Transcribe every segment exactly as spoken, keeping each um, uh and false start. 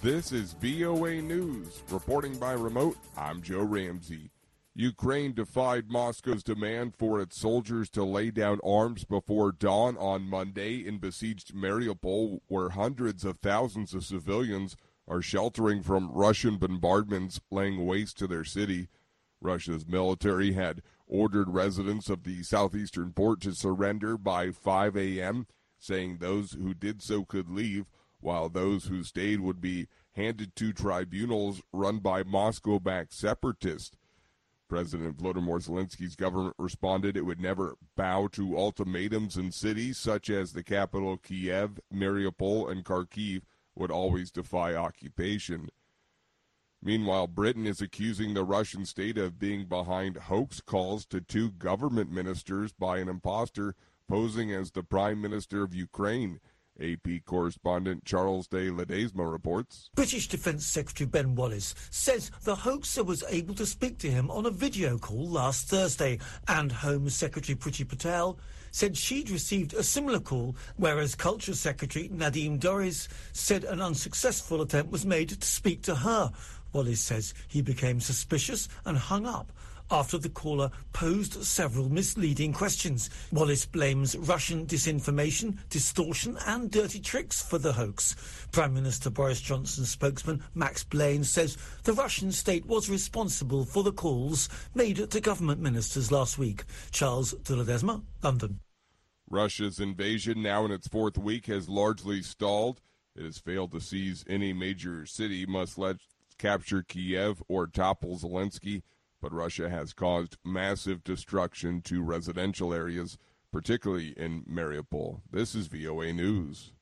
This is V O A News. Reporting by remote, I'm Joe Ramsey. Ukraine defied Moscow's demand for its soldiers to lay down arms before dawn on Monday in besieged Mariupol, where hundreds of thousands of civilians are sheltering from Russian bombardments laying waste to their city. Russia's military had ordered residents of the southeastern port to surrender by five a.m., saying those who did so could leave, while those who stayed would be handed to tribunals run by Moscow-backed separatists. President Volodymyr Zelensky's government responded it would never bow to ultimatums, in cities such as the capital Kiev, Mariupol, and Kharkiv would always defy occupation. Meanwhile, Britain is accusing the Russian state of being behind hoax calls to two government ministers by an imposter posing as the Prime Minister of Ukraine. A P correspondent Charles de Ledesma reports. British Defence Secretary Ben Wallace says the hoaxer was able to speak to him on a video call last Thursday, and Home Secretary Priti Patel said she'd received a similar call, whereas Culture Secretary Nadeem Dorries said an unsuccessful attempt was made to speak to her. Wallace says he became suspicious and hung up after the caller posed several misleading questions. Wallace blames Russian disinformation, distortion and dirty tricks for the hoax. Prime Minister Boris Johnson's spokesman Max Blaine says the Russian state was responsible for the calls made to government ministers last week. Charles de Ledesma, London. Russia's invasion, now in its fourth week, has largely stalled. It has failed to seize any major city, must let capture Kiev or topple Zelensky. But Russia has caused massive destruction to residential areas, particularly in Mariupol. This is V O A News.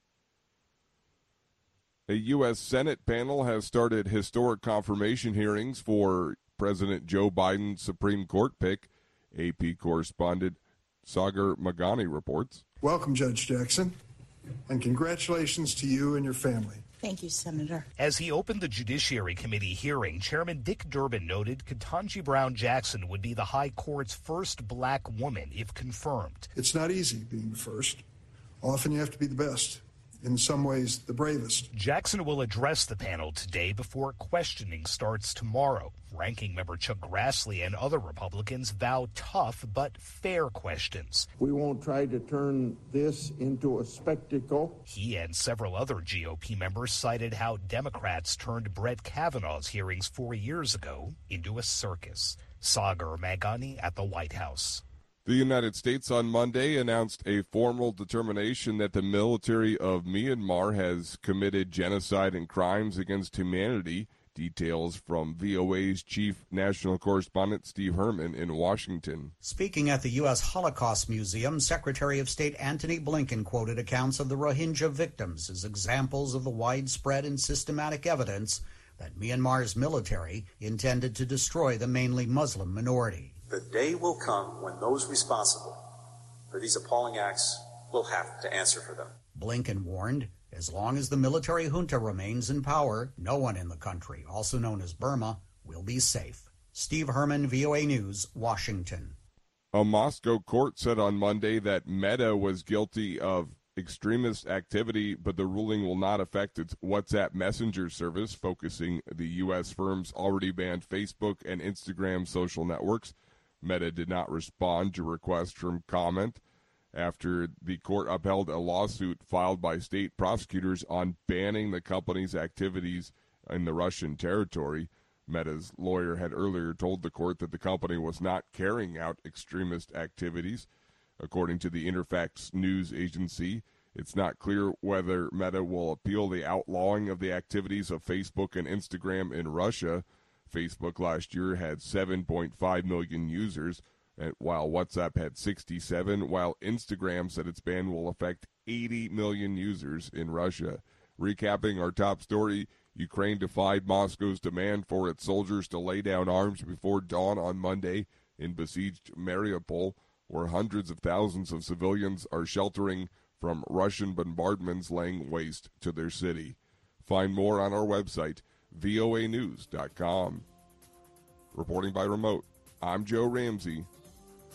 A U S Senate panel has started historic confirmation hearings for President Joe Biden's Supreme Court pick. A P correspondent Sagar Magani reports. Welcome, Judge Jackson, and congratulations to you and your family. Thank you, Senator. As he opened the Judiciary Committee hearing, Chairman Dick Durbin noted Ketanji Brown Jackson would be the High Court's first black woman if confirmed. It's not easy being the first. Often you have to be the best. In some ways, the bravest. Jackson will address the panel today before questioning starts tomorrow. Ranking member Chuck Grassley and other Republicans vow tough but fair questions. We won't try to turn this into a spectacle. He and several other G O P members cited how Democrats turned Brett Kavanaugh's hearings four years ago into a circus. Sagar Magani at the White House. The United States on Monday announced a formal determination that the military of Myanmar has committed genocide and crimes against humanity. Details from V O A's chief national correspondent Steve Herman in Washington. Speaking at the U S Holocaust Museum, Secretary of State Antony Blinken quoted accounts of the Rohingya victims as examples of the widespread and systematic evidence that Myanmar's military intended to destroy the mainly Muslim minority. The day will come when those responsible for these appalling acts will have to answer for them. Blinken warned, as long as the military junta remains in power, no one in the country, also known as Burma, will be safe. Steve Herman, V O A News, Washington. A Moscow court said on Monday that Meta was guilty of extremist activity, but the ruling will not affect its WhatsApp Messenger service, focusing the U S firm's already banned Facebook and Instagram social networks. Meta did not respond to requests from comment after the court upheld a lawsuit filed by state prosecutors on banning the company's activities in the Russian territory. Meta's lawyer had earlier told the court that the company was not carrying out extremist activities. According to the Interfax news agency, it's not clear whether Meta will appeal the outlawing of the activities of Facebook and Instagram in Russia. Facebook last year had seven point five million users, while WhatsApp had sixty-seven, while Instagram said its ban will affect eighty million users in Russia. Recapping our top story, Ukraine defied Moscow's demand for its soldiers to lay down arms before dawn on Monday in besieged Mariupol, where hundreds of thousands of civilians are sheltering from Russian bombardments laying waste to their city. Find more on our website, V O A news dot com. Reporting by remote, I'm Joe Ramsey.